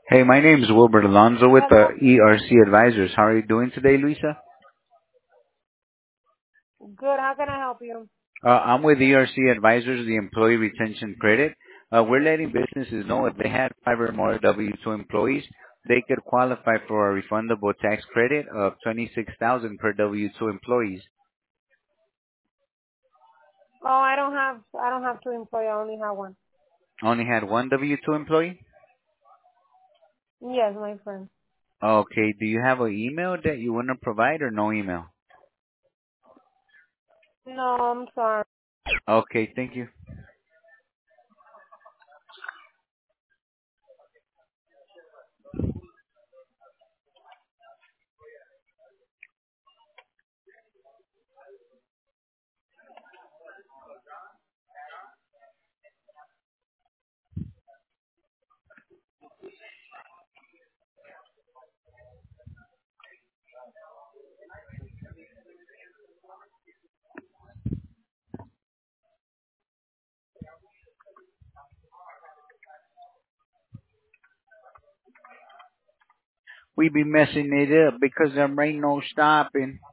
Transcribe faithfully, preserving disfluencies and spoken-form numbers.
Hey, my name is Wilbert Alonzo with the Hello. E R C Advisors. How are you doing today, Luisa? Good. How can I help you? Uh, I'm with E R C Advisors, the Employee Retention Credit. Uh, we're letting businesses know if they had five or more W two employees, they could qualify for a refundable tax credit of twenty-six thousand dollars per W two employees. Oh, I don't have. I don't have two employees. I only have one. Only had one W two employee? Yes, my friend. Okay, do you have an email that you want to provide or no email? No, I'm sorry. Okay, thank you. We be messing it up because there ain't no stopping.